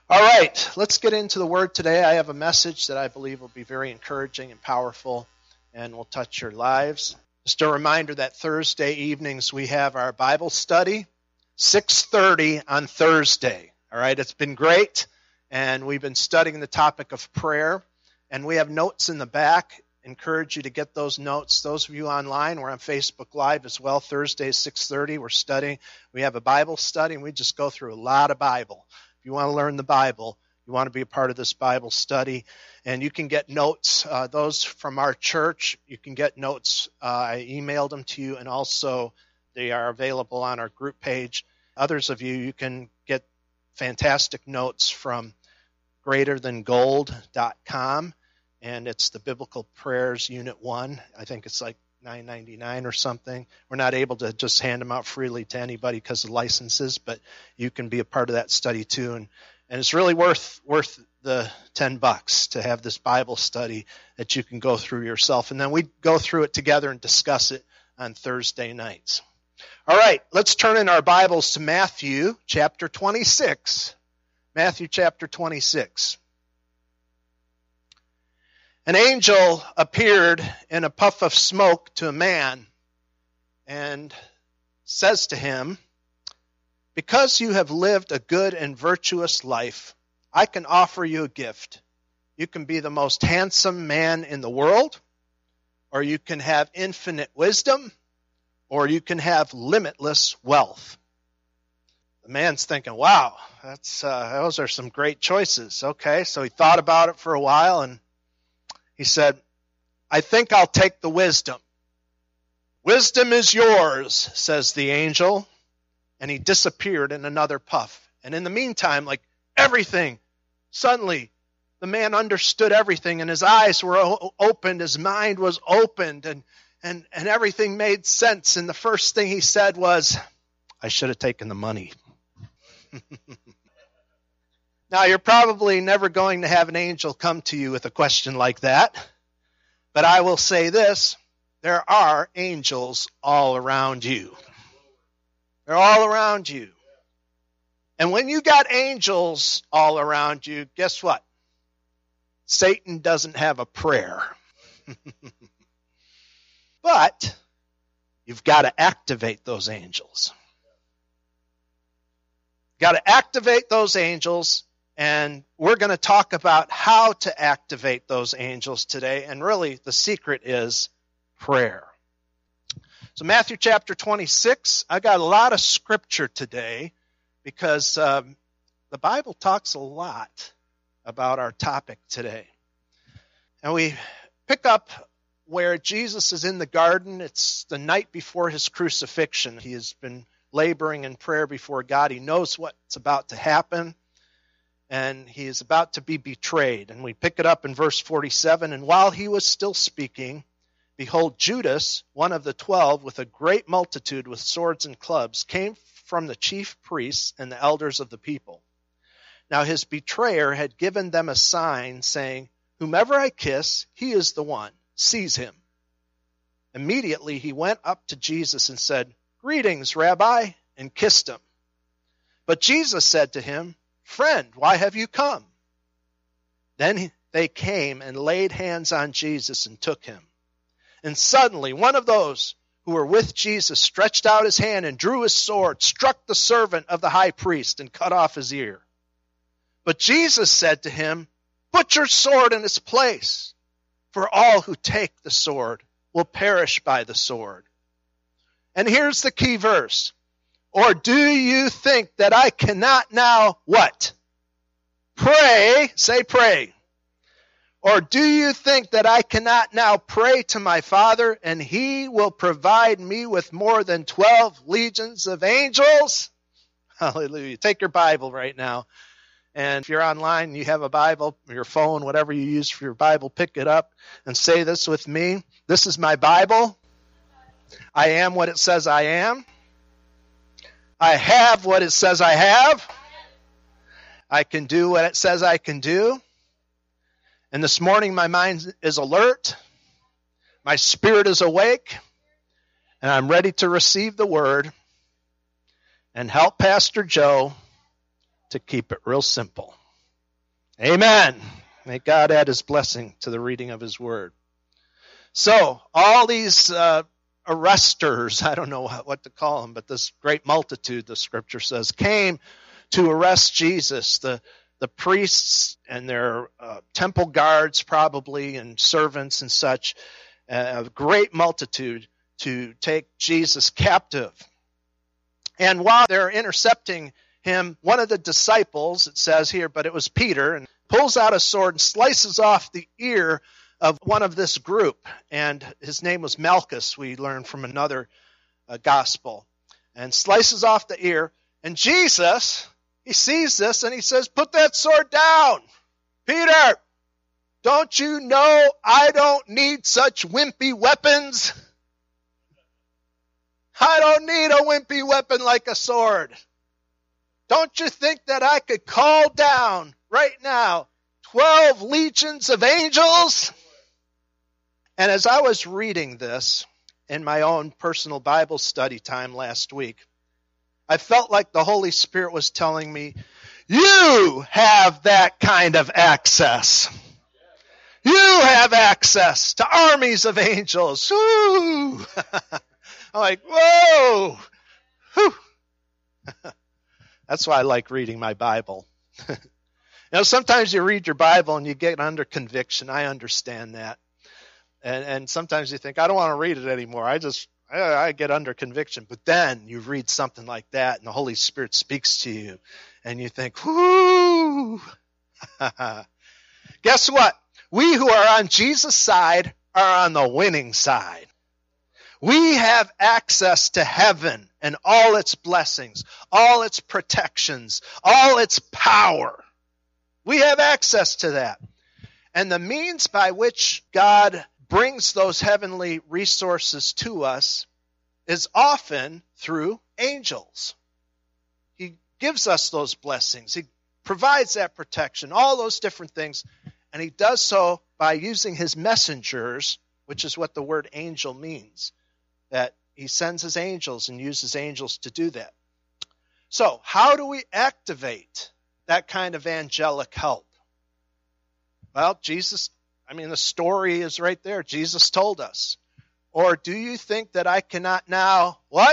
All right, let's get into the Word today. I have a message that I believe will be very encouraging and powerful and will touch your lives. Just a reminder that Thursday evenings we have our Bible study, 6:30 on Thursday. All right, it's been great, and we've been studying the topic of prayer, and we have notes in the back. Encourage you to get those notes. Those of you online, we're on Facebook Live as well. Thursday, 6:30, we're studying. We have a Bible study, and we just go through a lot of Bible. If you want to learn the Bible, you want to be a part of this Bible study, and you can get notes. Those from our church, you can get notes. I emailed them to you, and also they are available on our group page. Others of you, you can get fantastic notes from greaterthangold.com, and it's the Biblical Prayers Unit 1. I think it's like $9.99 or something. We're not able to just hand them out freely to anybody because of licenses, but you can be a part of that study too. And it's really worth the $10 to have this Bible study that you can go through yourself. And then we go through it together and discuss it on Thursday nights. All right, let's turn in our Bibles to Matthew chapter 26. Matthew chapter 26. An angel appeared in a puff of smoke to a man and says to him, "Because you have lived a good and virtuous life, I can offer you a gift. You can be the most handsome man in the world, or you can have infinite wisdom, or you can have limitless wealth." The man's thinking, wow, those are some great choices. Okay, so he thought about it for a while, and he said, "I think I'll take the wisdom." "Wisdom is yours," says the angel, and he disappeared in another puff. And in the meantime, like everything, suddenly the man understood everything, and his eyes were opened, his mind was opened, and everything made sense. And the first thing he said was, "I should have taken the money." Now, you're probably never going to have an angel come to you with a question like that, but I will say this, there are angels all around you. They're all around you. And when you got angels all around you, guess what? Satan doesn't have a prayer. But you've got to activate those angels. You've got to activate those angels. And we're going to talk about how to activate those angels today. And really, the secret is prayer. So Matthew chapter 26, I got a lot of scripture today because the Bible talks a lot about our topic today. And we pick up where Jesus is in the garden. It's the night before his crucifixion. He has been laboring in prayer before God. He knows what's about to happen. And he is about to be betrayed. And we pick it up in verse 47. "And while he was still speaking, behold, Judas, one of the 12, with a great multitude with swords and clubs, came from the chief priests and the elders of the people. Now his betrayer had given them a sign, saying, 'Whomever I kiss, he is the one. Seize him.' Immediately he went up to Jesus and said, 'Greetings, Rabbi,' and kissed him. But Jesus said to him, 'Friend, why have you come?' Then they came and laid hands on Jesus and took him. And suddenly one of those who were with Jesus stretched out his hand and drew his sword, struck the servant of the high priest, and cut off his ear. But Jesus said to him, 'Put your sword in its place, for all who take the sword will perish by the sword.'" And here's the key verse. "Or do you think that I cannot now," what? "Pray," say pray. "Or do you think that I cannot now pray to my Father, and he will provide me with more than 12 legions of angels?" Hallelujah. Take your Bible right now. And if you're online, you have a Bible, your phone, whatever you use for your Bible, pick it up and say this with me. This is my Bible. I am what it says I am. I have what it says I have. I can do what it says I can do. And this morning my mind is alert. My spirit is awake. And I'm ready to receive the word and help Pastor Joe to keep it real simple. Amen. May God add his blessing to the reading of his word. So, all these arresters, I don't know what to call them, but this great multitude, the scripture says, came to arrest Jesus. The priests and their temple guards probably, and servants and such, a great multitude to take Jesus captive. And while they're intercepting him, one of the disciples, it says here, but it was Peter, and pulls out a sword and slices off the ear of one of this group. And his name was Malchus, we learned from another gospel. And slices off the ear. And Jesus, he sees this and he says, put that sword down. Peter, don't you know I don't need such wimpy weapons? I don't need a wimpy weapon like a sword. Don't you think that I could call down right now 12 legions of angels? And as I was reading this in my own personal Bible study time last week, I felt like the Holy Spirit was telling me, you have that kind of access. You have access to armies of angels. Woo! I'm like, whoa! Whew. That's why I like reading my Bible. Sometimes you read your Bible and you get under conviction. I understand that. And sometimes you think, I don't want to read it anymore. I get under conviction. But then you read something like that and the Holy Spirit speaks to you. And you think, whoo! Guess what? We who are on Jesus' side are on the winning side. We have access to heaven and all its blessings, all its protections, all its power. We have access to that. And the means by which God brings those heavenly resources to us is often through angels. He gives us those blessings. He provides that protection, all those different things. And he does so by using his messengers, which is what the word angel means. That he sends his angels and uses angels to do that. So, how do we activate that kind of angelic help? Well, the story is right there. Jesus told us. Or do you think that I cannot now, what?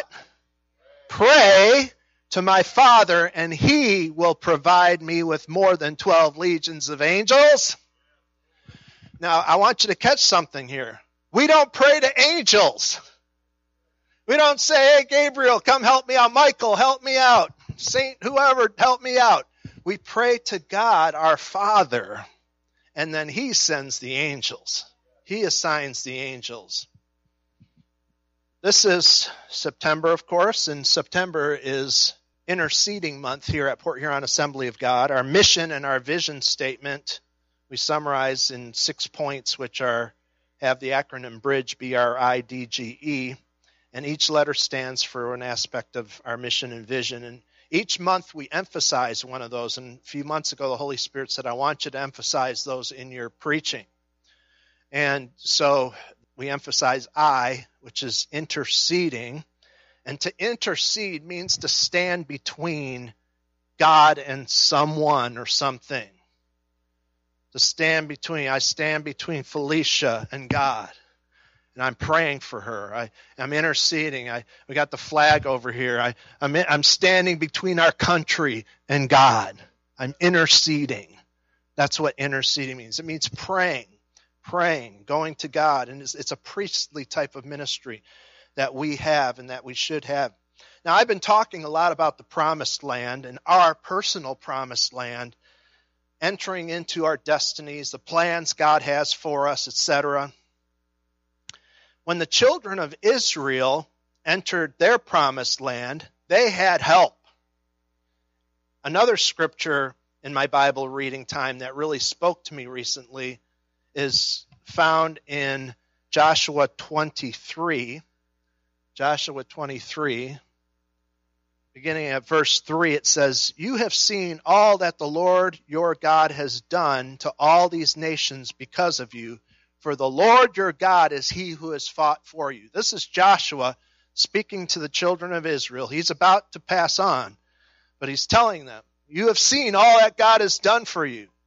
Pray to my Father, and he will provide me with more than 12 legions of angels? Now, I want you to catch something here. We don't pray to angels. We don't say, hey, Gabriel, come help me out. Michael, help me out. Saint, whoever, help me out. We pray to God, our Father, and then he sends the angels. He assigns the angels. This is September, of course, and September is interceding month here at Port Huron Assembly of God. Our mission and our vision statement we summarize in 6 points, which have the acronym BRIDGE, BRIDGE. And each letter stands for an aspect of our mission and vision. And each month we emphasize one of those. And a few months ago, the Holy Spirit said, I want you to emphasize those in your preaching. And so we emphasize I, which is interceding. And to intercede means to stand between God and someone or something. To stand between. I stand between Felicia and God. And I'm praying for her. I'm interceding. We got the flag over here. I'm standing between our country and God. I'm interceding. That's what interceding means. It means praying, going to God. And it's a priestly type of ministry that we have and that we should have. Now, I've been talking a lot about the promised land and our personal promised land, entering into our destinies, the plans God has for us, etc. When the children of Israel entered their promised land, they had help. Another scripture in my Bible reading time that really spoke to me recently is found in Joshua 23. Joshua 23, beginning at verse 3, it says, You have seen all that the Lord your God has done to all these nations because of you. For the Lord your God is he who has fought for you. This is Joshua speaking to the children of Israel. He's about to pass on, but he's telling them, you have seen all that God has done for you.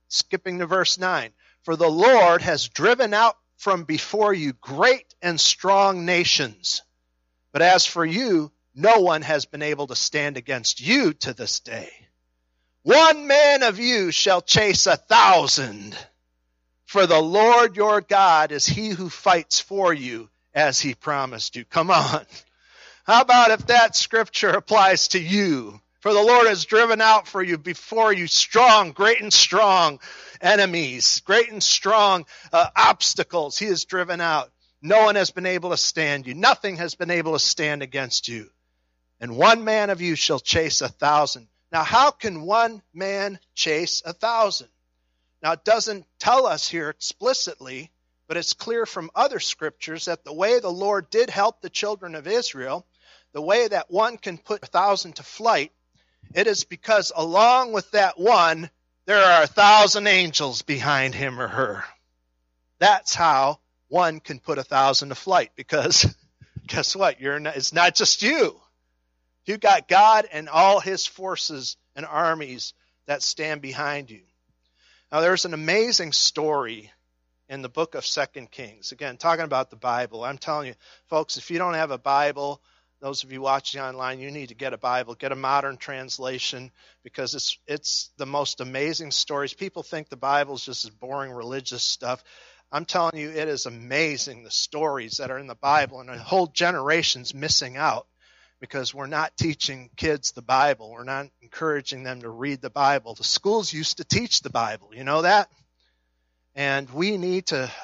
skipping to verse 9. For the Lord has driven out from before you great and strong nations. But as for you, no one has been able to stand against you to this day. 1 man of you shall chase 1,000. For the Lord your God is he who fights for you as he promised you. Come on. How about if that scripture applies to you? For the Lord has driven out for you before you strong, great and strong enemies, great and strong obstacles. He has driven out. No one has been able to stand you. Nothing has been able to stand against you. And 1 man of you shall chase 1,000. Now, how can 1 man chase 1,000? Now, it doesn't tell us here explicitly, but it's clear from other scriptures that the way the Lord did help the children of Israel, the way that one can put 1,000 to flight, it is because along with that one, there are 1,000 angels behind him or her. That's how one can put 1,000 to flight, because guess what? It's not just you. You got God and all his forces and armies that stand behind you. Now, there's an amazing story in the book of 2 Kings. Again, talking about the Bible. I'm telling you, folks, if you don't have a Bible, those of you watching online, you need to get a Bible. Get a modern translation, because it's the most amazing stories. People think the Bible is just boring religious stuff. I'm telling you, it is amazing, the stories that are in the Bible, and a whole generation's missing out because we're not teaching kids the Bible. We're not encouraging them to read the Bible. The schools used to teach the Bible. You know that? And they need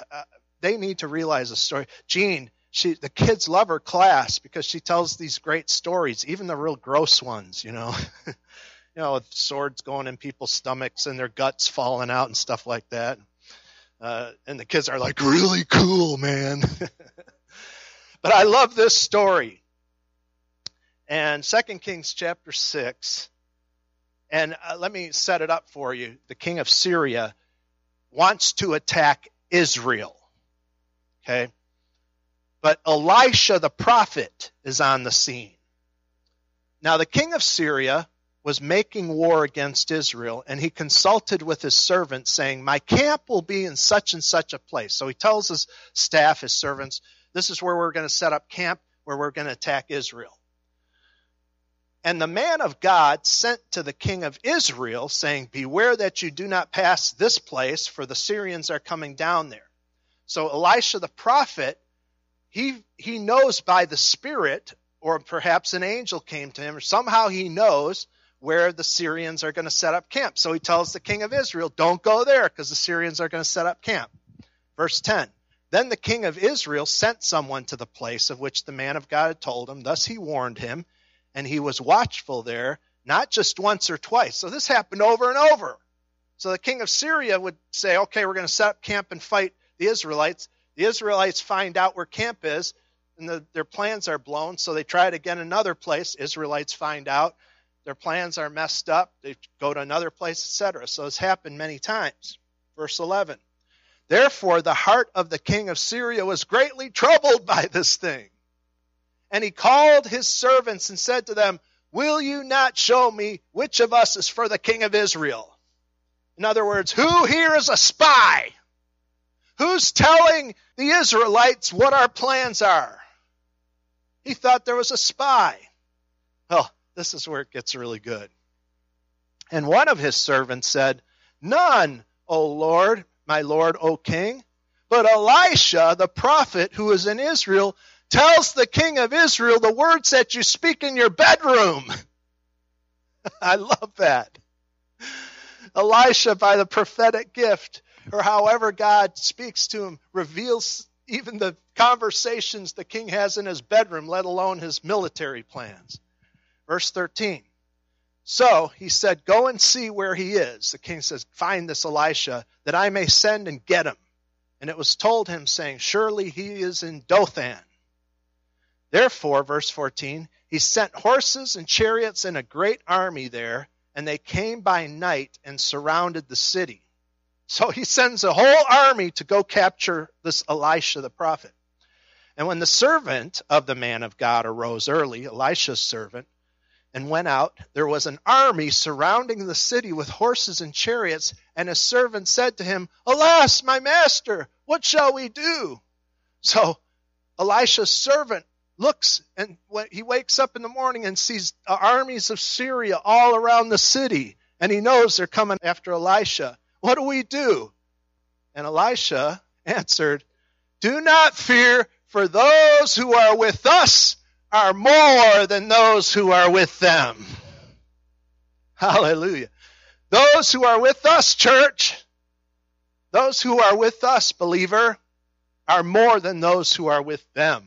to realize the story. Jean, the kids love her class because she tells these great stories, even the real gross ones, you know. With swords going in people's stomachs and their guts falling out and stuff like that. And the kids are like, really cool, man. But I love this story. And 2 Kings chapter 6, and let me set it up for you. The king of Syria wants to attack Israel. Okay? But Elisha the prophet is on the scene. Now the king of Syria was making war against Israel, and he consulted with his servants, saying, my camp will be in such and such a place. So he tells his staff, his servants, this is where we're going to set up camp, where we're going to attack Israel. And the man of God sent to the king of Israel, saying, beware that you do not pass this place, for the Syrians are coming down there. So Elisha the prophet, he knows by the Spirit, or perhaps an angel came to him, or somehow he knows where the Syrians are going to set up camp. So he tells the king of Israel, don't go there, because the Syrians are going to set up camp. Verse 10, then the king of Israel sent someone to the place of which the man of God had told him. Thus he warned him, and he was watchful there, not just once or twice. So this happened over and over. So the king of Syria would say, okay, we're going to set up camp and fight the Israelites. The Israelites find out where camp is, and their plans are blown, so they try it again another place. Israelites find out. Their plans are messed up. They go to another place, etc. So it's happened many times. Verse 11, therefore the heart of the king of Syria was greatly troubled by this thing. And he called his servants and said to them, will you not show me which of us is for the king of Israel? In other words, who here is a spy? Who's telling the Israelites what our plans are? He thought there was a spy. Well, this is where it gets really good. And one of his servants said, none, O Lord, my Lord, O king. But Elisha, the prophet who is in Israel, tells the king of Israel the words that you speak in your bedroom. I love that. Elisha, by the prophetic gift, or however God speaks to him, reveals even the conversations the king has in his bedroom, let alone his military plans. Verse 13. So he said, go and see where he is. The king says, find this Elisha, that I may send and get him. And it was told him, saying, surely he is in Dothan. Therefore, verse 14, he sent horses and chariots and a great army there, and they came by night and surrounded the city. So he sends a whole army to go capture this Elisha the prophet. And when the servant of the man of God arose early, Elisha's servant, and went out. There was an army surrounding the city with horses and chariots, and his servant said to him, Alas, my master, what shall we do? So Elisha's servant looks, and when he wakes up in the morning and sees armies of Syria all around the city, and he knows they're coming after Elisha. What do we do? And Elisha answered, Do not fear, for those who are with us are more than those who are with them. Hallelujah. Those who are with us, church, those who are with us, believer, are more than those who are with them.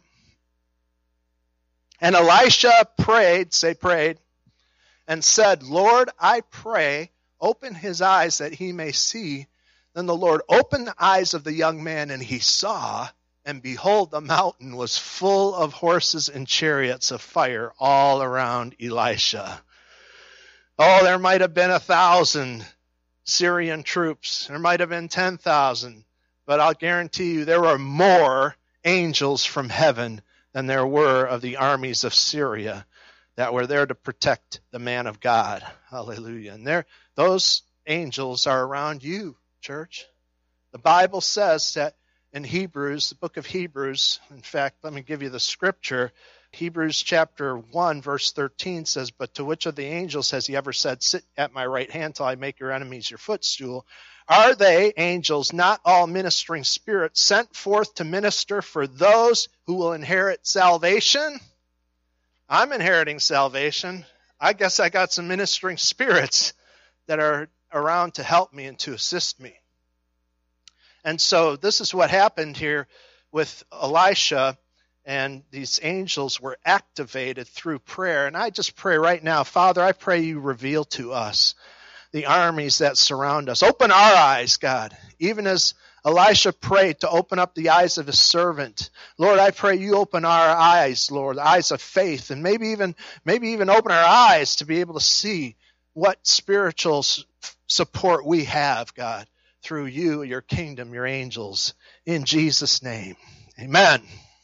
And Elisha prayed, say prayed, and said, Lord, I pray, open his eyes that he may see. Then the Lord opened the eyes of the young man, and he saw, and behold, the mountain was full of horses and chariots of fire all around Elisha. Oh, there might have been 1,000 Syrian troops. There might have been 10,000. But I'll guarantee you there were more angels from heaven than there were of the armies of Syria that were there to protect the man of God. Hallelujah. And those angels are around you, church. The Bible says that in Hebrews, the book of Hebrews, in fact, let me give you the scripture. Hebrews chapter 1, verse 13 says, But to which of the angels has he ever said, Sit at my right hand till I make your enemies your footstool? Are they, angels, not all ministering spirits sent forth to minister for those who will inherit salvation? I'm inheriting salvation. I guess I got some ministering spirits that are around to help me and to assist me. And so this is what happened here with Elisha, and these angels were activated through prayer. And I just pray right now, Father, I pray you reveal to us the armies that surround us. Open our eyes, God, even as Elisha prayed to open up the eyes of his servant. Lord, I pray you open our eyes, Lord, the eyes of faith, and maybe even open our eyes to be able to see what spiritual support we have, God, through you, your kingdom, your angels, in Jesus' name. Amen.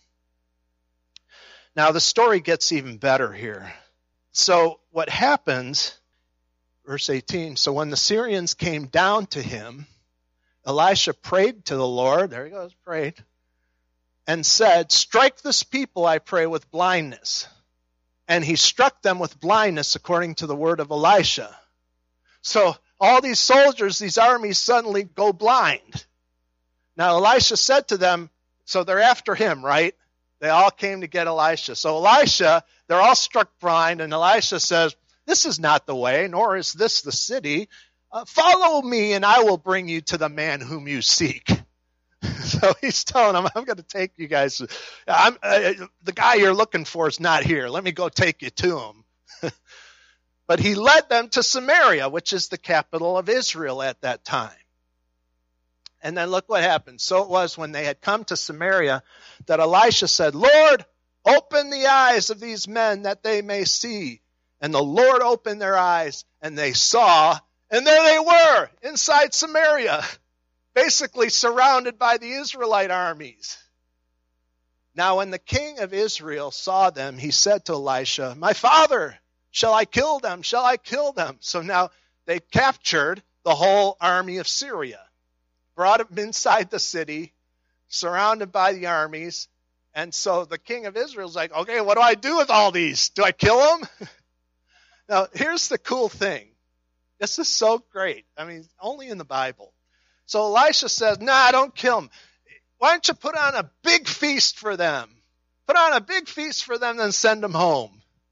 Now the story gets even better here. So what happens, verse 18, so when the Syrians came down to him, Elisha prayed to the Lord, there he goes, prayed, and said, Strike this people, I pray, with blindness. And he struck them with blindness according to the word of Elisha. So all these soldiers, these armies suddenly go blind. Now Elisha said to them, so they're after him, right? They all came to get Elisha. So Elisha, they're all struck blind, and Elisha says, This is not the way, nor is this the city. Follow me, and I will bring you to the man whom you seek. So he's telling them, I'm going to take you guys. The guy you're looking for is not here. Let me go take you to him. But he led them to Samaria, which is the capital of Israel at that time. And then look what happened. So it was when they had come to Samaria that Elisha said, Lord, open the eyes of these men that they may see. And the Lord opened their eyes, and they saw, and there they were inside Samaria, basically surrounded by the Israelite armies. Now when the king of Israel saw them, he said to Elisha, My father, shall I kill them? Shall I kill them? So now they captured the whole army of Syria, brought them inside the city, surrounded by the armies. And so the king of Israel is like, okay, what do I do with all these? Do I kill them? Now, here's the cool thing. This is so great. I mean, only in the Bible. So Elisha says, nah, don't kill them. Why don't you put on a big feast for them? Put on a big feast for them, then send them home.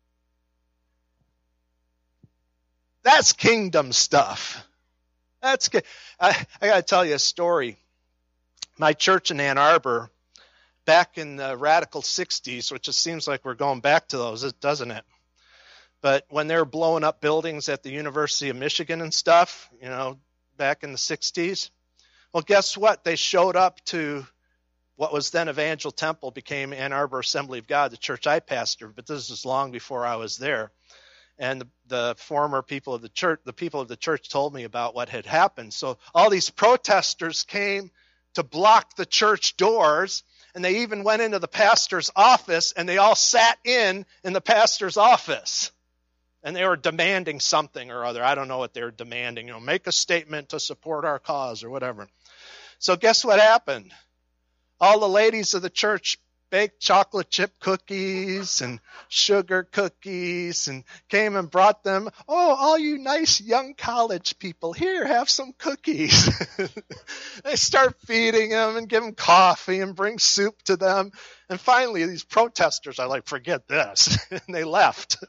That's kingdom stuff. That's good. I got to tell you a story. My church in Ann Arbor, back in the radical 60s, which it seems like we're going back to those, doesn't it? But when they were blowing up buildings at the University of Michigan and stuff, back in the 60s, well, guess what? They showed up to what was then Evangel Temple, became Ann Arbor Assembly of God, the church I pastored, but this is long before I was there. And the former people of the church told me about what had happened. So all these protesters came to block the church doors, and they even went into the pastor's office, and they all sat in the pastor's office. And they were demanding something or other. I don't know what they were demanding. Make a statement to support our cause or whatever. So guess what happened? All the ladies of the church baked chocolate chip cookies and sugar cookies and came and brought them. Oh, all you nice young college people, here, have some cookies. They start feeding them and give them coffee and bring soup to them. And finally, these protesters are like, forget this. And they left.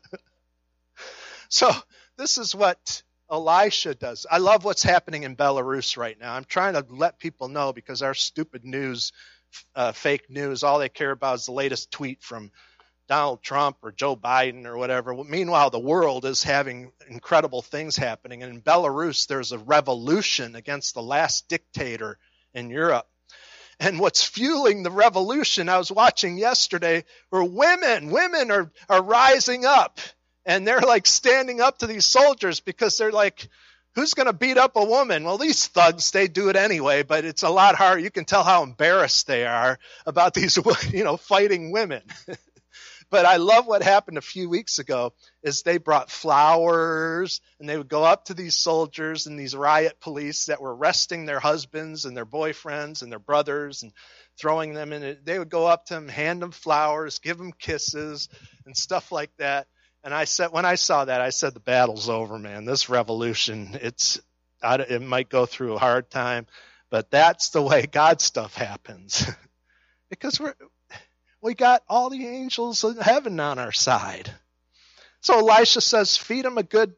So this is what Elisha does. I love what's happening in Belarus right now. I'm trying to let people know because our stupid news, fake news, all they care about is the latest tweet from Donald Trump or Joe Biden or whatever. Meanwhile, the world is having incredible things happening. And in Belarus, there's a revolution against the last dictator in Europe. And what's fueling the revolution, I was watching yesterday, were women. Women are rising up. And they're like standing up to these soldiers because they're like, who's going to beat up a woman? Well, these thugs, they do it anyway, but it's a lot harder. You can tell how embarrassed they are about these, fighting women. But I love what happened a few weeks ago is they brought flowers and they would go up to these soldiers and these riot police that were arresting their husbands and their boyfriends and their brothers and throwing them in it. They would go up to them, hand them flowers, give them kisses and stuff like that. And when I saw that, I said, the battle's over, man. This revolution, it might go through a hard time, but that's the way God stuff happens. Because we got all the angels in heaven on our side. So Elisha says, feed them a good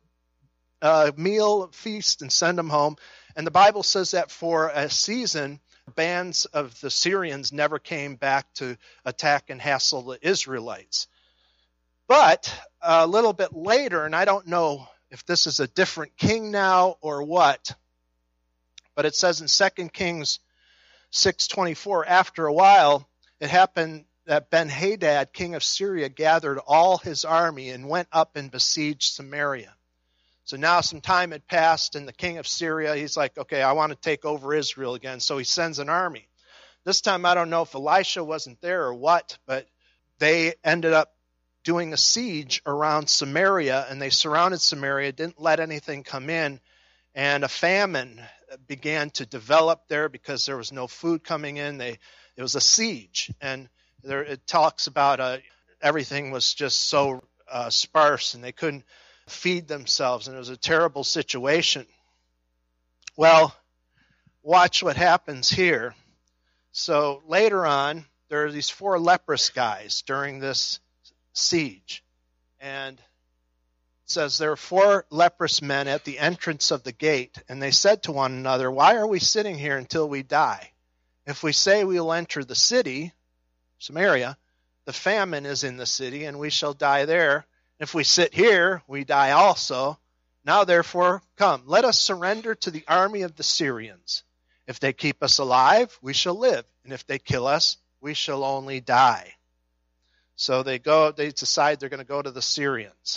meal, feast, and send them home. And the Bible says that for a season, bands of the Syrians never came back to attack and hassle the Israelites. But a little bit later, and I don't know if this is a different king now or what, but it says in 2 Kings 6:24, after a while, it happened that Ben-Hadad, king of Syria, gathered all his army and went up and besieged Samaria. So now some time had passed, and the king of Syria, he's like, okay, I want to take over Israel again. So he sends an army. This time, I don't know if Elisha wasn't there or what, but they ended up doing a siege around Samaria, and they surrounded Samaria, didn't let anything come in, and a famine began to develop there because there was no food coming in. It was a siege, and it talks about everything was just so sparse, and they couldn't feed themselves, and it was a terrible situation. Well, watch what happens here. So later on, there are these 4 leprous guys during this siege, and it says there are 4 leprous men at the entrance of the gate, and they said to one another, why are we sitting here until we die? If we say we will enter the city, Samaria, the famine is in the city, and we shall die there. If we sit here, we die also. Now therefore, come, let us surrender to the army of the Syrians. If they keep us alive, we shall live, and if they kill us, we shall only die. So they decide they're going to go to the Syrians.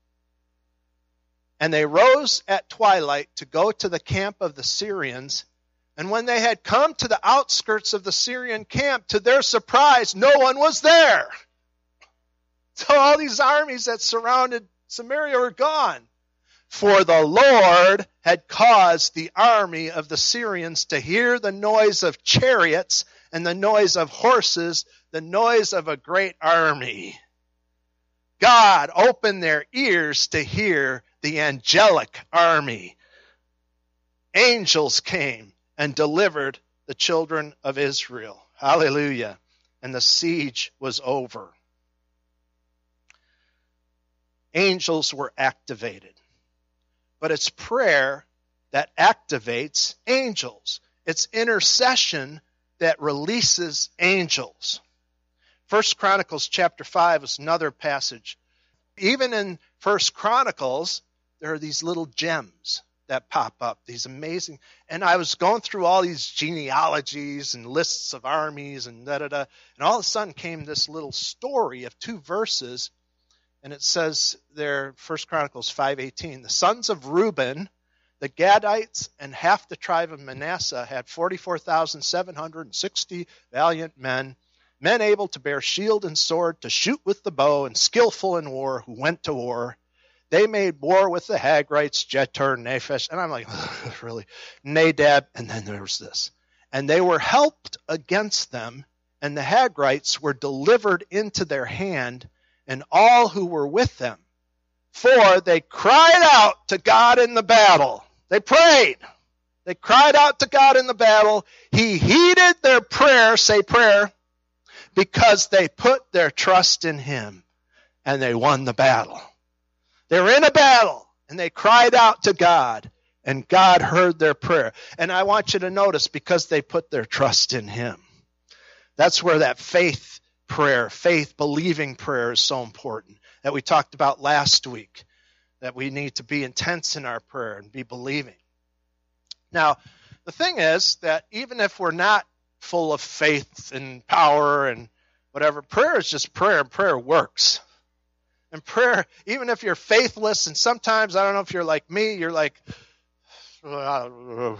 And they rose at twilight to go to the camp of the Syrians. And when they had come to the outskirts of the Syrian camp, to their surprise, no one was there. So all these armies that surrounded Samaria were gone. For the Lord had caused the army of the Syrians to hear the noise of chariots and the noise of horses, the noise of a great army. God opened their ears to hear the angelic army. Angels came and delivered the children of Israel. Hallelujah. And the siege was over. Angels were activated. But it's prayer that activates angels. It's intercession that releases angels. 1 Chronicles chapter 5 is another passage. Even in 1 Chronicles, there are these little gems that pop up, these amazing. And I was going through all these genealogies and lists of armies and da-da-da. And all of a sudden came this little story of 2 verses. And it says there, 1 Chronicles 5:18, the sons of Reuben, the Gadites, and half the tribe of Manasseh had 44,760 valiant men able to bear shield and sword, to shoot with the bow, and skillful in war, who went to war. They made war with the Hagrites, Jetur, Naphish, and I'm like, really? Nadab, and then there was this. And they were helped against them, and the Hagrites were delivered into their hand, and all who were with them. For they cried out to God in the battle. They prayed. They cried out to God in the battle. He heeded their prayer, say prayer, because they put their trust in him, and they won the battle. They were in a battle, and they cried out to God, and God heard their prayer. And I want you to notice, because they put their trust in him. That's where that faith prayer, faith believing prayer is so important, that we talked about last week, that we need to be intense in our prayer and be believing. Now, the thing is that even if we're not full of faith and power and whatever, prayer is just prayer, and prayer works. And prayer, even if you're faithless, and sometimes, I don't know if you're like me, you're like, oh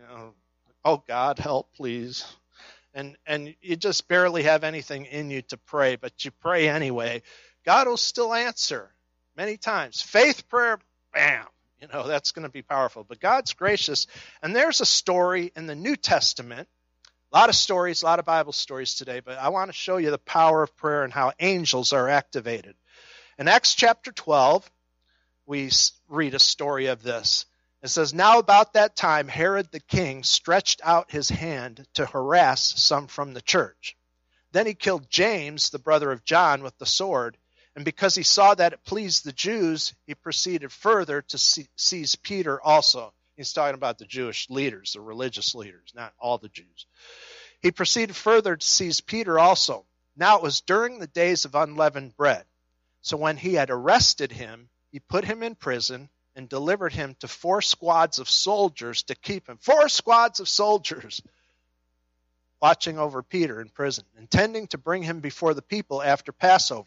God, help, please. And you just barely have anything in you to pray, but you pray anyway. God will still answer many times. Faith prayer, bam. That's going to be powerful. But God's gracious. And there's a story in the New Testament. A lot of stories, a lot of Bible stories today. But I want to show you the power of prayer and how angels are activated. In Acts chapter 12, we read a story of this. It says, now about that time, Herod the king stretched out his hand to harass some from the church. Then he killed James, the brother of John, with the sword. And because he saw that it pleased the Jews, he proceeded further to seize Peter also. He's talking about the Jewish leaders, the religious leaders, not all the Jews. He proceeded further to seize Peter also. Now it was during the days of unleavened bread. So when he had arrested him, he put him in prison and delivered him to 4 squads of soldiers to keep him. 4 squads of soldiers watching over Peter in prison, intending to bring him before the people after Passover.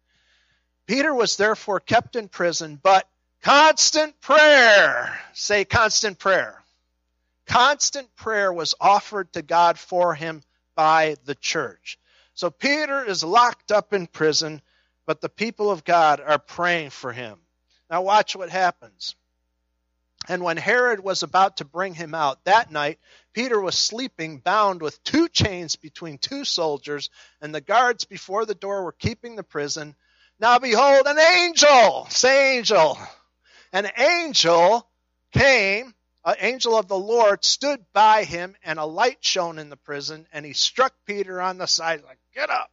Peter was therefore kept in prison, but constant prayer, say constant prayer. Constant prayer was offered to God for him by the church. So Peter is locked up in prison, but the people of God are praying for him. Now watch what happens. And when Herod was about to bring him out that night, Peter was sleeping bound with 2 chains between 2 soldiers, and the guards before the door were keeping the prison. Now behold, an angel, say angel. An angel came, an angel of the Lord stood by him, and a light shone in the prison, and he struck Peter on the side, like, get up,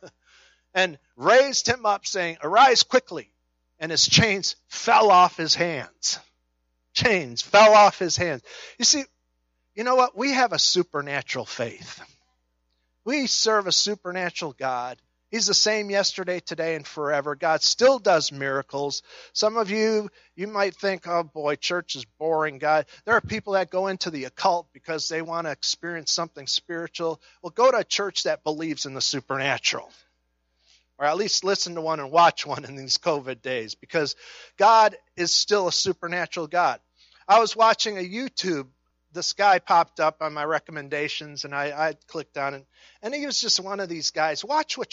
and raised him up, saying, arise quickly. And his chains fell off his hands. Chains fell off his hands. You see, you know what? We have a supernatural faith. We serve a supernatural God. He's the same yesterday, today, and forever. God still does miracles. Some of you might think, oh boy, church is boring, God. There are people that go into the occult because they want to experience something spiritual. Well, go to a church that believes in the supernatural. Or at least listen to one and watch one in these COVID days, because God is still a supernatural God. I was watching a YouTube. This guy popped up on my recommendations, and I clicked on it. And he was just one of these guys.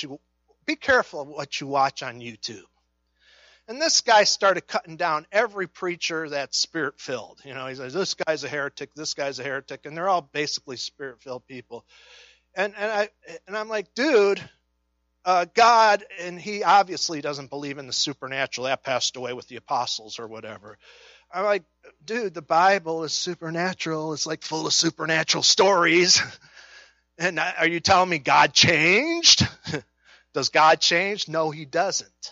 Be careful of what you watch on YouTube. And this guy started cutting down every preacher that's spirit-filled. He says, this guy's a heretic, this guy's a heretic, and they're all basically spirit-filled people. And I'm like, dude, God, and he obviously doesn't believe in the supernatural. That passed away with the apostles or whatever. I'm like, dude, the Bible is supernatural. It's like full of supernatural stories. And are you telling me God changed? Does God change? No, he doesn't.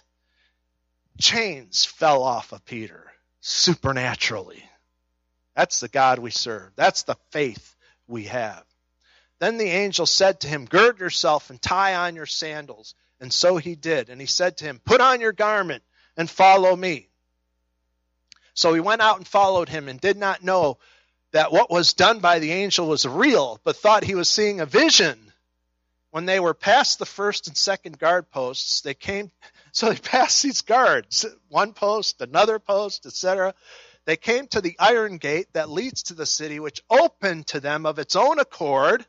Chains fell off of Peter supernaturally. That's the God we serve. That's the faith we have. Then the angel said to him, gird yourself and tie on your sandals. And so he did. And he said to him, put on your garment and follow me. So he went out and followed him, and did not know that what was done by the angel was real, but thought he was seeing a vision. When they were past the first and second guard posts, they passed these guards, one post, another post, etc. They came to the iron gate that leads to the city, which opened to them of its own accord.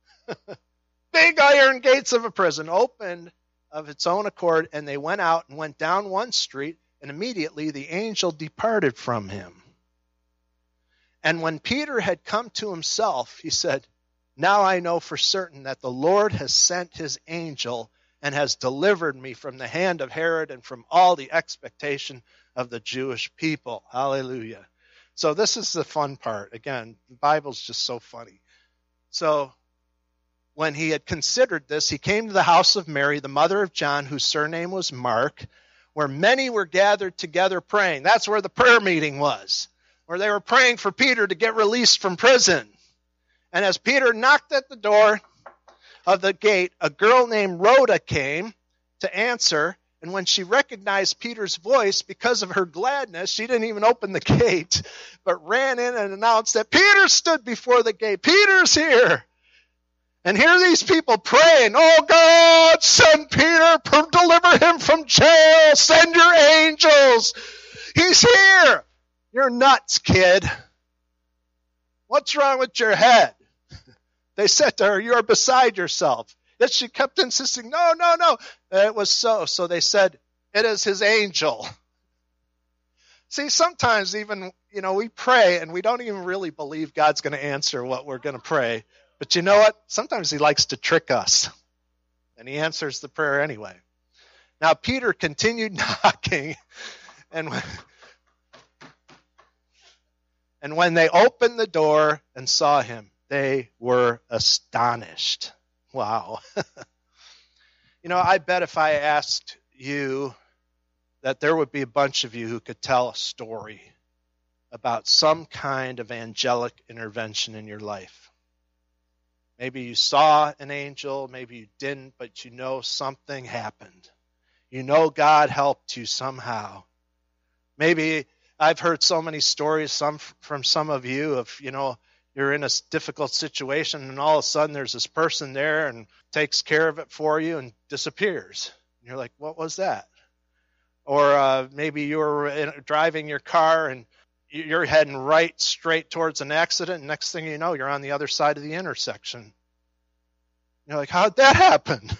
Big iron gates of a prison opened of its own accord, and they went out and went down one street, And immediately the angel departed from him. And when Peter had come to himself, he said, "Now I know for certain that the Lord has sent his angel and has delivered me from the hand of Herod and from all the expectation of the Jewish people." Hallelujah. So this is the fun part. Again, the Bible's just so funny. So when he had considered this, he came to the house of Mary, the mother of John, whose surname was Mark, where many were gathered together praying. That's where the prayer meeting was, where they were praying for Peter to get released from prison. And as Peter knocked at the door of the gate, a girl named Rhoda came to answer. And when she recognized Peter's voice, because of her gladness, she didn't even open the gate, but ran in and announced that Peter stood before the gate. Peter's here. And here are these people praying, "Oh God, send Peter, deliver him from jail, send your angels. He's here." "You're nuts, kid. What's wrong with your head?" They said to her, "You're beside yourself." Yet she kept insisting, "No, no, no." It was so. So they said, "It is his angel." See, sometimes even, we pray and we don't even really believe God's going to answer what we're going to pray. But you know what? Sometimes he likes to trick us. And he answers the prayer anyway. Now Peter continued knocking, and when they opened the door and saw him, they were astonished. Wow. I bet if I asked you that there would be a bunch of you who could tell a story about some kind of angelic intervention in your life. Maybe you saw an angel, maybe you didn't, but something happened. God helped you somehow. Maybe I've heard so many stories from some of you of, you're in a difficult situation and all of a sudden there's this person there and takes care of it for you and disappears. And you're like, "What was that?" Or maybe you're driving your car and you're heading right straight towards an accident. And next thing you know, you're on the other side of the intersection. You're like, "How'd that happen?"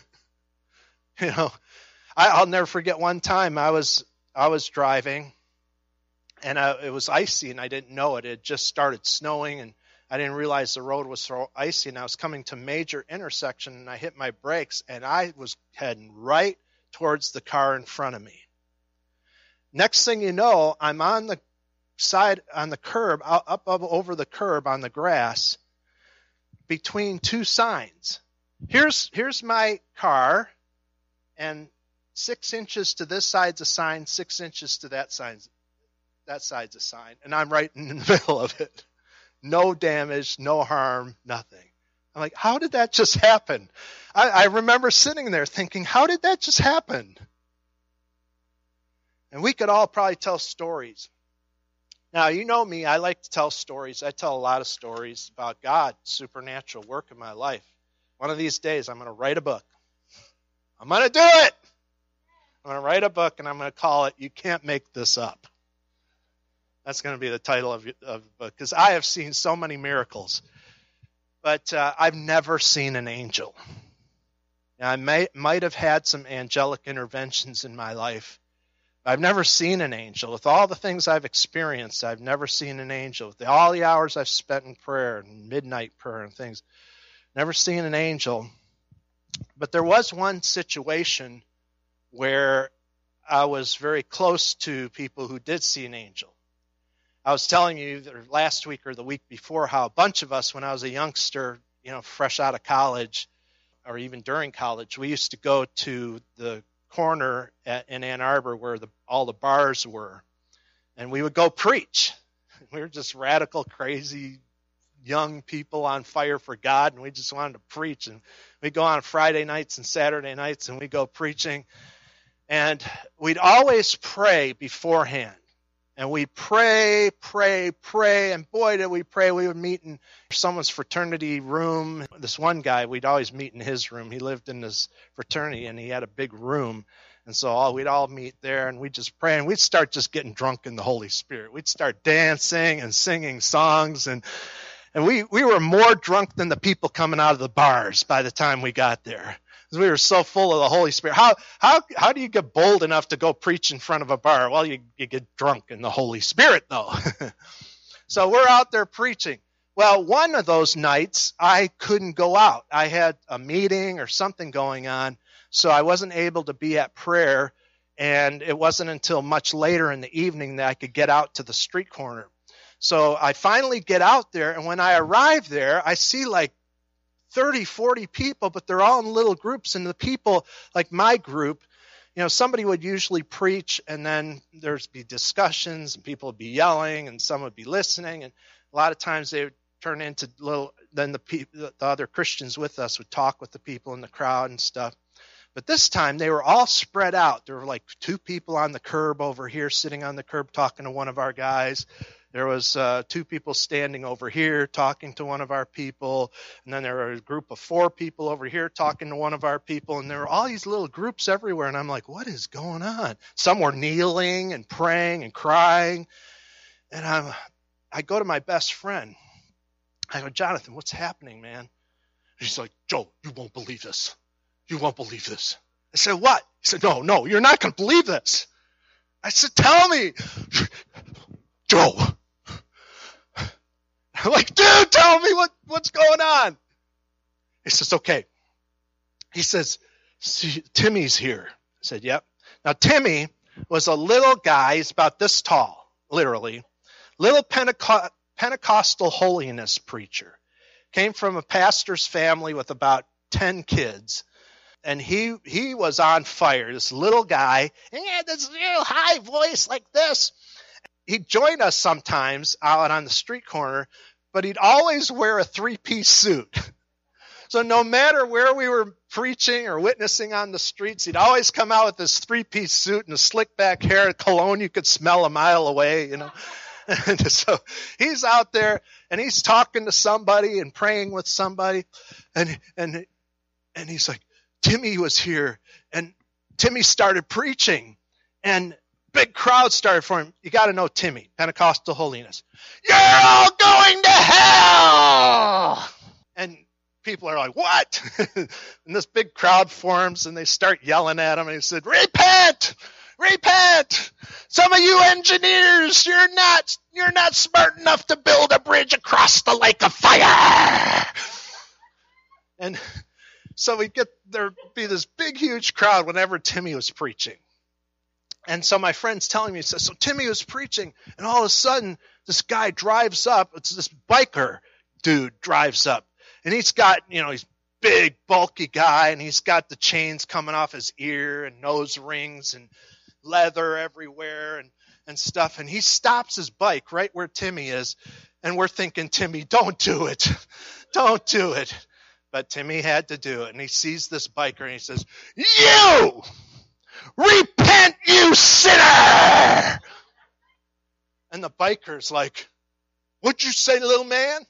I'll never forget one time I was driving and it was icy and I didn't know it. It had just started snowing and I didn't realize the road was so icy, and I was coming to a major intersection and I hit my brakes and I was heading right towards the car in front of me. Next thing you know, I'm on the side, on the curb, over the curb on the grass between two signs. Here's my car, and 6 inches to this side's a sign, 6 inches to that side's a sign, and I'm right in the middle of it. No damage, no harm, nothing. I'm like, how did that just happen? I remember sitting there thinking, how did that just happen? And we could all probably tell stories. Now, you know me, I like to tell stories. I tell a lot of stories about God's supernatural work in my life. One of these days, I'm going to write a book. I'm going to do it. I'm going to write a book, and I'm going to call it, "You Can't Make This Up." That's going to be the title of the book, because I have seen so many miracles. But I've never seen an angel. Now, I might have had some angelic interventions in my life. I've never seen an angel. With all the things I've experienced, I've never seen an angel. With all the hours I've spent in prayer and midnight prayer and things, never seen an angel. But there was one situation where I was very close to people who did see an angel. I was telling you last week or the week before how a bunch of us, when I was a youngster, fresh out of college or even during college, we used to go to the corner in Ann Arbor where all the bars were, and we would go preach. We were just radical, crazy, young people on fire for God, and we just wanted to preach. And we'd go on Friday nights and Saturday nights, and we'd go preaching. And we'd always pray beforehand. And we'd pray, and boy, did we pray. We would meet in someone's fraternity room. This one guy, we'd always meet in his room. He lived in this fraternity, and he had a big room. And so we'd all meet there, and we'd just pray, and we'd start just getting drunk in the Holy Spirit. We'd start dancing and singing songs, and we were more drunk than the people coming out of the bars by the time we got there. because we were so full of the Holy Spirit. How do you get bold enough to go preach in front of a bar? Well, you get drunk in the Holy Spirit, though. So we're out there preaching. Well, one of those nights, I couldn't go out. I had a meeting or something going on, so I wasn't able to be at prayer, and it wasn't until much later in the evening that I could get out to the street corner. So I finally get out there, and when I arrive there, I see like 30, 40 people, but they're all in little groups, and the people, like my group, somebody would usually preach, and then there'd be discussions, and people would be yelling, and some would be listening, and a lot of times they would turn into then the other Christians with us would talk with the people in the crowd and stuff. But this time, they were all spread out. There were like 2 people on the curb over here, sitting on the curb, talking to one of our guys. There was 2 people standing over here talking to one of our people, and then there were a group of 4 people over here talking to one of our people, and there were all these little groups everywhere, and I'm like, what is going on? Some were kneeling and praying and crying, and I go to my best friend. I go, Jonathan, what's happening, man? And he's like, Joe, you won't believe this. You won't believe this. I said, what? He said, no, you're not going to believe this. I said, tell me. Joe. I'm like, dude, tell me what's going on. He says, okay. He says, Timmy's here. I said, yep. Now, Timmy was a little guy. He's about this tall, literally. Little Pentecostal holiness preacher. Came from a pastor's family with about 10 kids. And he was on fire, this little guy. And he had this real high voice like this. He'd join us sometimes out on the street corner, but he'd always wear a 3-piece suit. So no matter where we were preaching or witnessing on the streets, he'd always come out with this 3-piece suit and a slick back hair, cologne you could smell a mile away, And so he's out there and he's talking to somebody and praying with somebody, and he's like, Timmy was here, and Timmy started preaching, and big crowd started for him. You got to know Timmy, Pentecostal holiness. You're all going to hell! And people are like, what? And this big crowd forms, and they start yelling at him, and he said, repent! Repent! Some of you engineers, you're not smart enough to build a bridge across the lake of fire! And so there'd be this big, huge crowd whenever Timmy was preaching. And so my friend's telling me, he says, so Timmy was preaching, and all of a sudden, this guy drives up. It's this biker dude drives up. And he's got, he's big, bulky guy, and he's got the chains coming off his ear and nose rings and leather everywhere and stuff. And he stops his bike right where Timmy is. And we're thinking, Timmy, don't do it. Don't do it. But Timmy had to do it. And he sees this biker and he says, you! Repent, you sinner! And the biker's like, what'd you say, little man?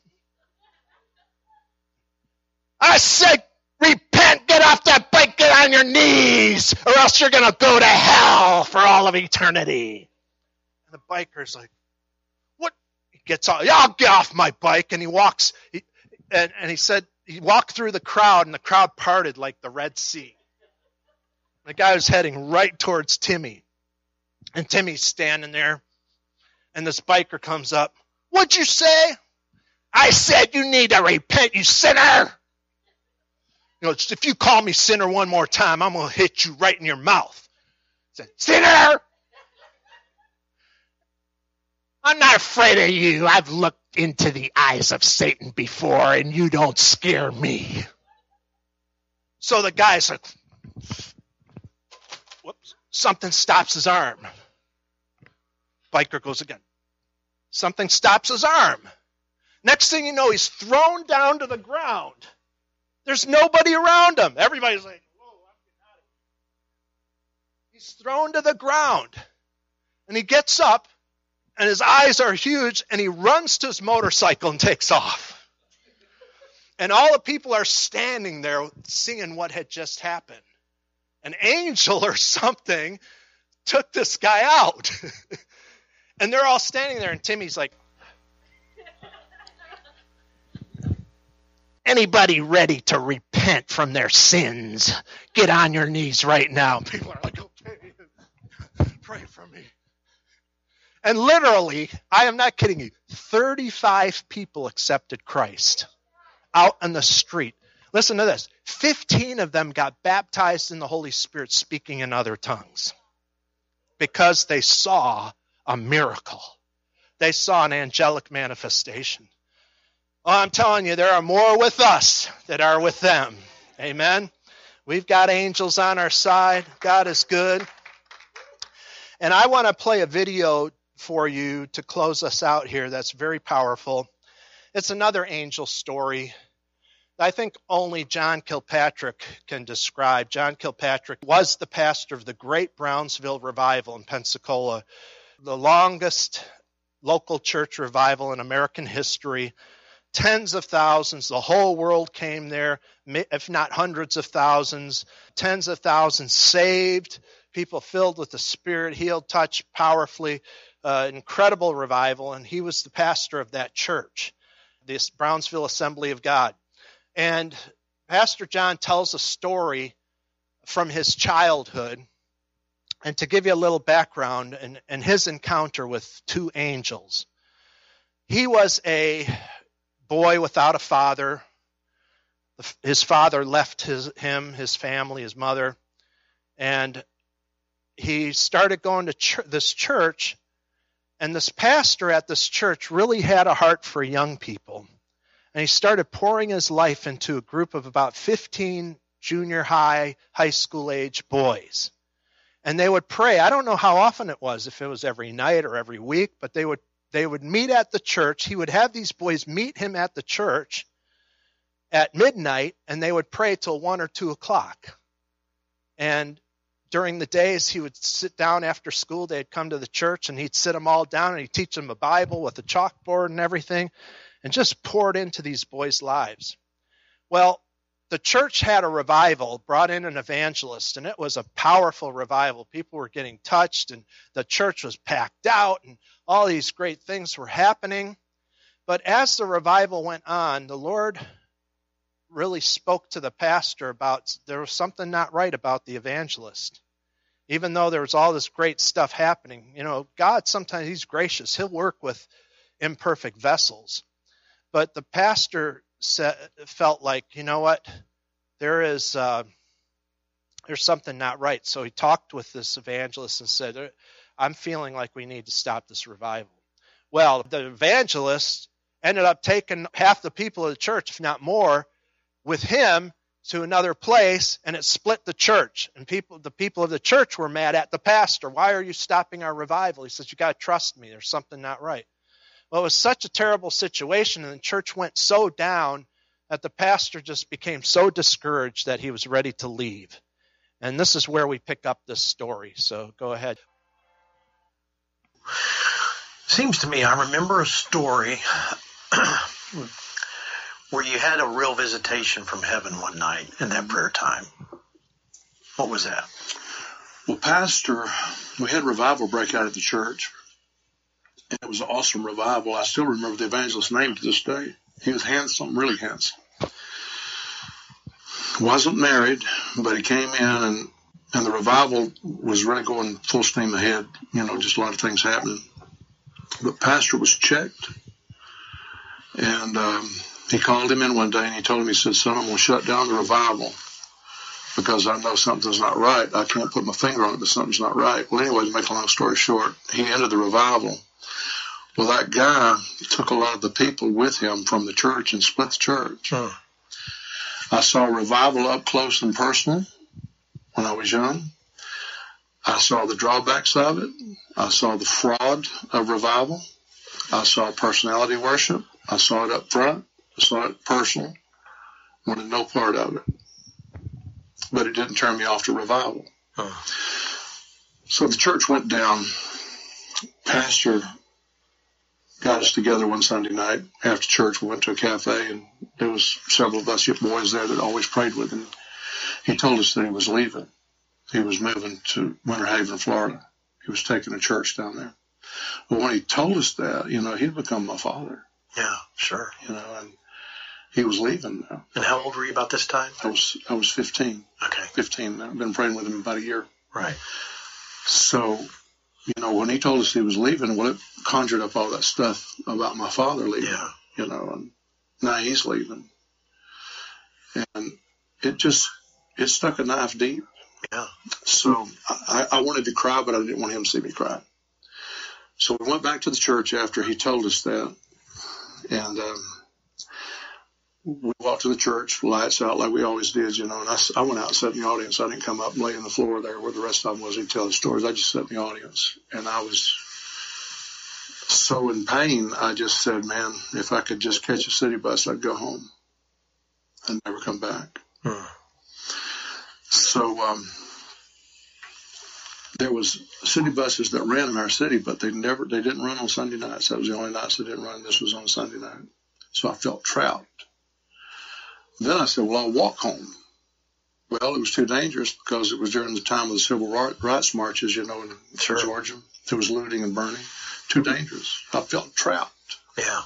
I said, repent, get off that bike, get on your knees, or else you're going to go to hell for all of eternity. And the biker's like, what? He gets off, I'll get off my bike. And he walks, and he said, he walked through the crowd, and the crowd parted like the Red Sea. The guy was heading right towards Timmy. And Timmy's standing there, and this biker comes up. What'd you say? I said you need to repent, you sinner. If you call me sinner one more time, I'm going to hit you right in your mouth. I said, sinner! I'm not afraid of you. I've looked into the eyes of Satan before, and you don't scare me. So the guy's like, whoops, something stops his arm. Biker goes again. Something stops his arm. Next thing you know, he's thrown down to the ground. There's nobody around him. Everybody's like, whoa, I'm getting out of here. He's thrown to the ground. And he gets up, and his eyes are huge, and he runs to his motorcycle and takes off. And all the people are standing there seeing what had just happened. An angel or something took this guy out. And they're all standing there, and Timmy's like, anybody ready to repent? repent from their sins. Get on your knees right now. People are like, okay, pray for me. And literally, I am not kidding you, 35 people accepted Christ out on the street. Listen to this. 15 of them got baptized in the Holy Spirit, speaking in other tongues, because they saw a miracle. They saw an angelic manifestation. Oh, I'm telling you, there are more with us that are with them. Amen. We've got angels on our side. God is good. And I want to play a video for you to close us out here that's very powerful. It's another angel story I think only John Kilpatrick can describe. John Kilpatrick was the pastor of the Great Brownsville Revival in Pensacola, the longest local church revival in American history. Tens of thousands, the whole world came there, if not hundreds of thousands, tens of thousands saved, people filled with the Spirit, healed, touched powerfully, incredible revival, and he was the pastor of that church, this Brownsville Assembly of God. And Pastor John tells a story from his childhood, and to give you a little background and his encounter with two angels. He was a boy without a father. His father left his family, his mother, and he started going to this church, and this pastor at this church really had a heart for young people. And he started pouring his life into a group of about 15 junior high school age boys. And they would pray. I don't know how often it was, if it was every night or every week, but they would meet at the church. He would have these boys meet him at the church at midnight, and they would pray till 1 or 2 o'clock. And during the days, he would sit down after school. They'd come to the church, and he'd sit them all down, and he'd teach them a Bible with a chalkboard and everything, and just poured into these boys' lives. Well, the church had a revival, brought in an evangelist, and it was a powerful revival. People were getting touched, and the church was packed out, and all these great things were happening. But as the revival went on, the Lord really spoke to the pastor about there was something not right about the evangelist. Even though there was all this great stuff happening, God sometimes, he's gracious. He'll work with imperfect vessels. But the pastor felt like, you know what, there's something not right. So he talked with this evangelist and said, I'm feeling like we need to stop this revival. Well, the evangelist ended up taking half the people of the church, if not more, with him to another place, and it split the church. And the people of the church were mad at the pastor. Why are you stopping our revival? He says, you got to trust me. There's something not right. Well, it was such a terrible situation, and the church went so down that the pastor just became so discouraged that he was ready to leave. And this is where we pick up this story. So go ahead. Seems to me I remember a story where you had a real visitation from heaven one night in that prayer time. What was that? Well, Pastor, we had revival break out at the church. And it was an awesome revival. I still remember the evangelist's name to this day. He was handsome, really handsome. Wasn't married, but he came in, and the revival was really going full steam ahead. Just a lot of things happening. But Pastor was checked. And he called him in one day, and he told him, he said, son, I'm going to shut down the revival because I know something's not right. I can't put my finger on it, but something's not right. Well, anyway, to make a long story short, he ended the revival. Well, that guy took a lot of the people with him from the church and split the church. I saw revival up close and personal when I was young. I saw the drawbacks of it. I saw the fraud of revival. I saw personality worship. I saw it up front. I saw it personal. Wanted no part of it. But it didn't turn me off to revival. So the church went down. Pastor got us together one Sunday night after church. We went to a cafe, and there was several of us boys there that always prayed with him. He told us that he was leaving. He was moving to Winter Haven, Florida. He was taking a church down there. But when he told us that, he'd become my father. Yeah, sure. he was leaving now. And how old were you about this time? I was 15. Okay. 15. I've been praying with him about a year. Right. So, when he told us he was leaving, well, it conjured up all that stuff about my father leaving. Yeah. And now he's leaving. And it stuck a knife deep. Yeah. So I wanted to cry, but I didn't want him to see me cry. So we went back to the church after he told us that. And we walked to the church, lights out like we always did, and I went out and sat in the audience. I didn't come up and lay on the floor there where the rest of them was. He'd tell the stories. I just sat in the audience. And I was so in pain, I just said, man, if I could just catch a city bus, I'd go home and never come back. So there was city buses that ran in our city, but they didn't run on Sunday nights. That was the only nights they didn't run. This was on Sunday night. So I felt trapped. Then I said, well, I'll walk home. Well, it was too dangerous because it was during the time of the civil rights marches, in Georgia. There was looting and burning. Too dangerous. I felt trapped. Yeah.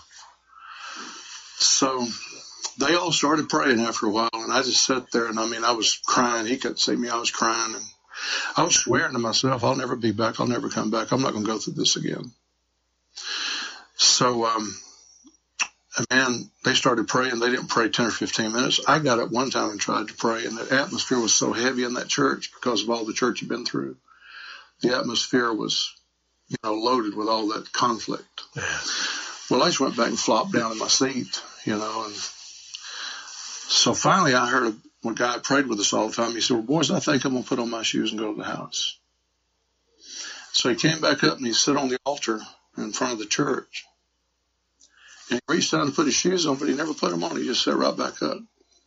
So they all started praying after a while, and I just sat there, and I was crying. He couldn't see me. I was crying, and I was swearing to myself, I'll never be back. I'll never come back. I'm not going to go through this again. So, man, they started praying. They didn't pray 10 or 15 minutes. I got up one time and tried to pray, and the atmosphere was so heavy in that church because of all the church had been through. The atmosphere was, loaded with all that conflict. Yeah. Well, I just went back and flopped down in my seat, and so finally I heard a guy prayed with us all the time. He said, well, boys, I think I'm going to put on my shoes and go to the house. So he came back up and he sat on the altar in front of the church. And he reached down to put his shoes on, but he never put them on. He just sat right back up.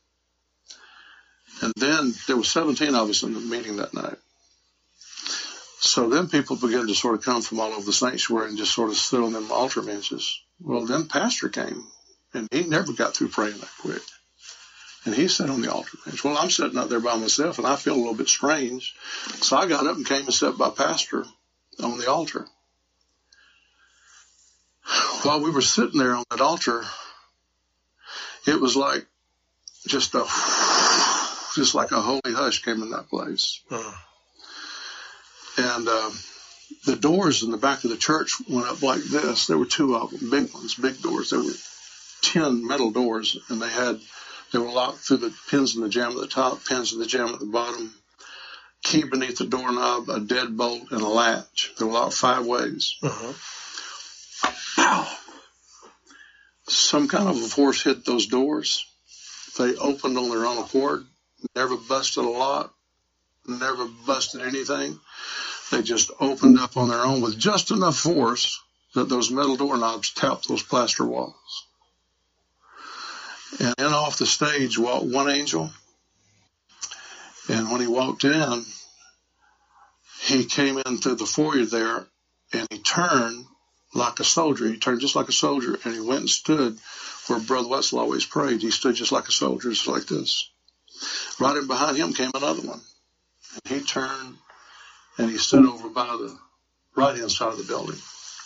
And then there was 17 of us in the meeting that night. So then people began to sort of come from all over the sanctuary and just sort of sit on them altar benches. Well, then pastor came, and he never got through praying that quick. And he sat on the altar bench. Well, I'm sitting out there by myself, and I feel a little bit strange. So I got up and came and sat by pastor on the altar. While we were sitting there on that altar, it was like just like a holy hush came in that place. And the doors in the back of the church went up like this. There were two of them, big ones, big doors. There were 10 metal doors, and they were locked through the pins in the jamb at the top, pins in the jamb at the bottom, key beneath the doorknob, a deadbolt, and a latch. They were locked 5 ways. Pow! Some kind of a force hit those doors. They opened on their own accord, never busted a lock, never busted anything. They just opened up on their own with just enough force that those metal doorknobs tapped those plaster walls. And then off the stage walked one angel. And when he walked in, he came in through the foyer there, and he turned like a soldier. He turned just like a soldier, and he went and stood where Brother Wetzel always prayed. He stood just like a soldier, just like this. Right in behind him came another one. And he turned, and he stood over by the right-hand side of the building.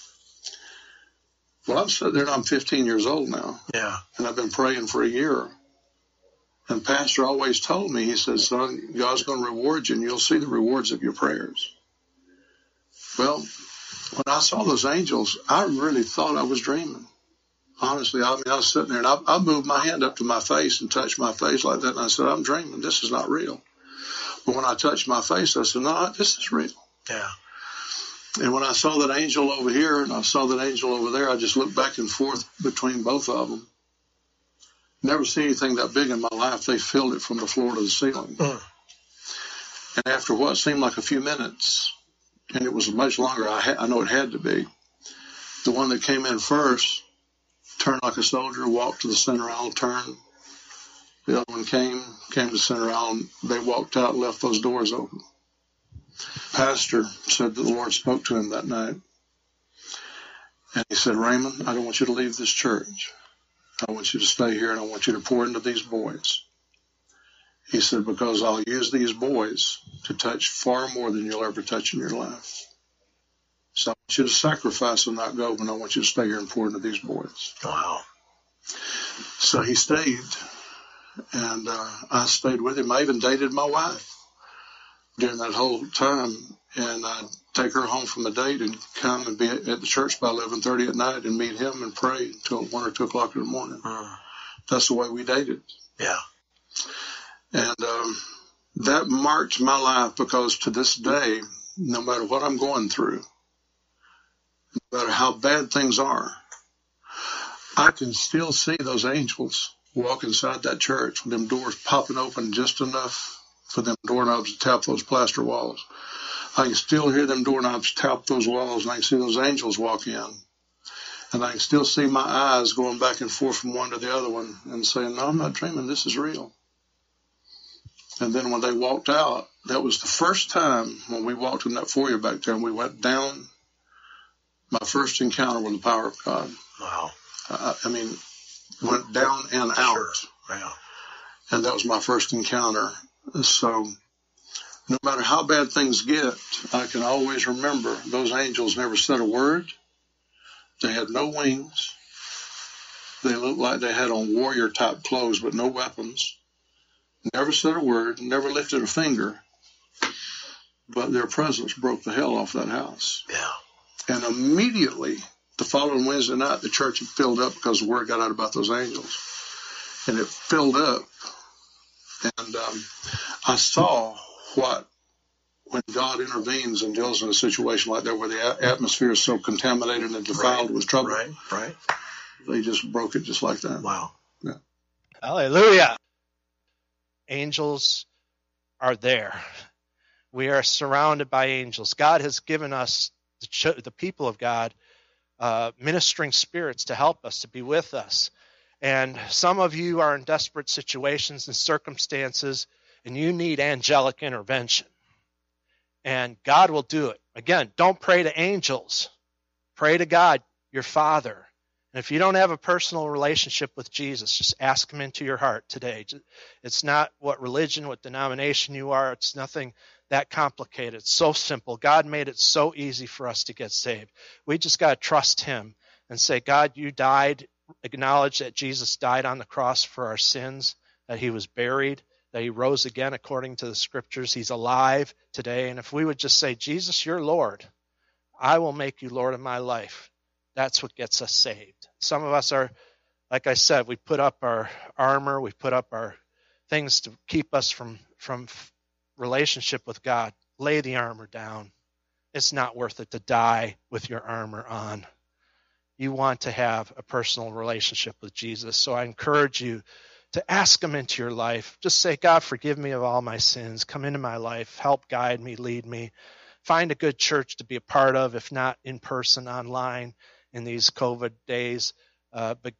Well, I'm sitting there, and I'm 15 years old now. Yeah. And I've been praying for a year. And Pastor always told me, he says, son, God's going to reward you, and you'll see the rewards of your prayers. Well, when I saw those angels, I really thought I was dreaming. Honestly, I was sitting there, and I moved my hand up to my face and touched my face like that, and I said, I'm dreaming. This is not real. But when I touched my face, I said, no, this is real. Yeah. And when I saw that angel over here and I saw that angel over there, I just looked back and forth between both of them. Never seen anything that big in my life. They filled it from the floor to the ceiling. And after what seemed like a few minutes, and it was much longer, I know it had to be, the one that came in first turned like a soldier, walked to the center aisle, turned. The other one came to the center aisle, and they walked out and left those doors open. Pastor said that the Lord spoke to him that night. And he said, Raymond, I don't want you to leave this church. I want you to stay here, and I want you to pour into these boys. He said, because I'll use these boys to touch far more than you'll ever touch in your life. So I want you to sacrifice and not go, but I want you to stay here and pour into these boys. Wow. So he stayed, and I stayed with him. I even dated my wife during that whole time, and I'd take her home from a date and come and be at the church by 11:30 at night and meet him and pray until 1 or 2 o'clock in the morning. That's the way we dated. Yeah. And that marked my life, because to this day, no matter what I'm going through, no matter how bad things are, I can still see those angels walk inside that church with them doors popping open just enough for them doorknobs to tap those plaster walls. I can still hear them doorknobs tap those walls, and I can see those angels walk in. And I can still see my eyes going back and forth from one to the other one and saying, no, I'm not dreaming, this is real. And then when they walked out, that was the first time when we walked in that foyer back there and we went down, my first encounter with the power of God. Wow. I mean, went down and out. Sure. Yeah. And that was my first encounter. So no matter how bad things get, I can always remember those angels never said a word. They had no wings. They looked like they had on warrior-type clothes, but no weapons. Never said a word, never lifted a finger. But their presence broke the hell off that house. Yeah. And immediately, the following Wednesday night, the church had filled up because the word got out about those angels. And it filled up. And I saw when God intervenes and deals in a situation like that where the atmosphere is so contaminated and defiled with trouble. Right. They just broke it just like that. Wow. Yeah. Hallelujah. Angels are there. We are surrounded by angels. God has given us, the people of God, ministering spirits to help us, to be with us. And some of you are in desperate situations and circumstances, and you need angelic intervention. And God will do it. Again, don't pray to angels. Pray to God, your Father. And if you don't have a personal relationship with Jesus, just ask him into your heart today. It's not what religion, what denomination you are. It's nothing that complicated. It's so simple. God made it so easy for us to get saved. We just got to trust him and say, God, you died. Acknowledge that Jesus died on the cross for our sins, that he was buried, that he rose again according to the scriptures. He's alive today. And if we would just say, Jesus, you're Lord, I will make you Lord of my life. That's what gets us saved. Some of us are, like I said, we put up our armor, we put up our things to keep us from relationship with God. Lay the armor down. It's not worth it to die with your armor on. You want to have a personal relationship with Jesus. So I encourage you to ask him into your life. Just say, God, forgive me of all my sins. Come into my life. Help guide me, lead me. Find a good church to be a part of, if not in person, online in these COVID days. But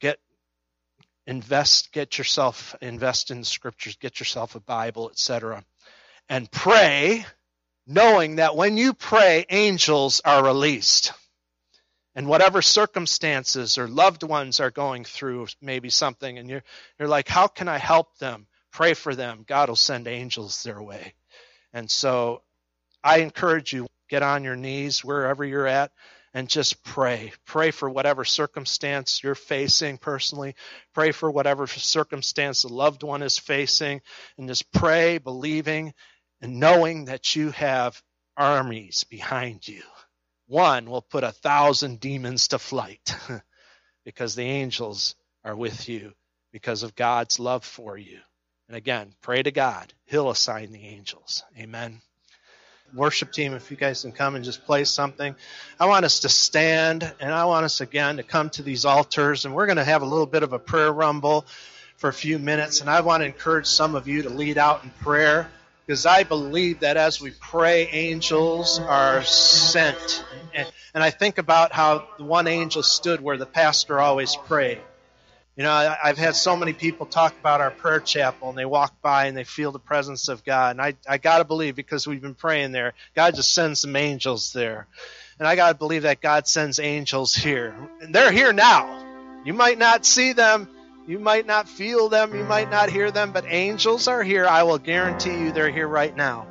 invest in the scriptures, get yourself a Bible, etc. And pray, knowing that when you pray, angels are released. And whatever circumstances or loved ones are going through maybe something, and you're like, how can I help them? Pray for them. God will send angels their way. And so I encourage you, get on your knees wherever you're at and just pray. Pray for whatever circumstance you're facing personally. Pray for whatever circumstance the loved one is facing. And just pray, believing, and knowing that you have armies behind you. One will put 1,000 demons to flight because the angels are with you because of God's love for you. And again, pray to God. He'll assign the angels. Amen. Worship team, if you guys can come and just play something. I want us to stand, and I want us again to come to these altars, and we're going to have a little bit of a prayer rumble for a few minutes, and I want to encourage some of you to lead out in prayer, because I believe that as we pray, angels are sent. And I think about how the one angel stood where the pastor always prayed. You know, I've had so many people talk about our prayer chapel, and they walk by and they feel the presence of God. And I got to believe, because we've been praying there, God just sends some angels there. And I got to believe that God sends angels here. And they're here now. You might not see them. You might not feel them. You might not hear them. But angels are here. I will guarantee you they're here right now.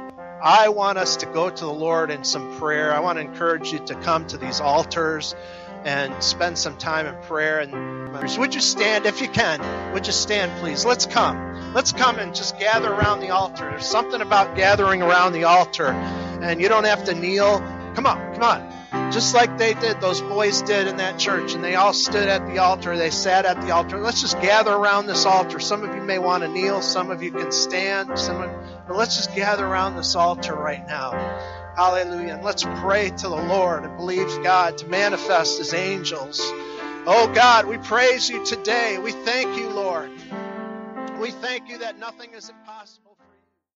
I want us to go to the Lord in some prayer. I want to encourage you to come to these altars. and spend some time in prayer. And would you stand if you can? Would you stand, please? Let's come. Let's come and just gather around the altar. There's something about gathering around the altar, and you don't have to kneel. Come on, come on. Just like they did, those boys did in that church, and they all stood at the altar. They sat at the altar. Let's just gather around this altar. Some of you may want to kneel. Some of you can stand. But let's just gather around this altar right now. Hallelujah. And let's pray to the Lord and believe God to manifest His angels. Oh God, we praise you today. We thank you, Lord. We thank you that nothing is impossible.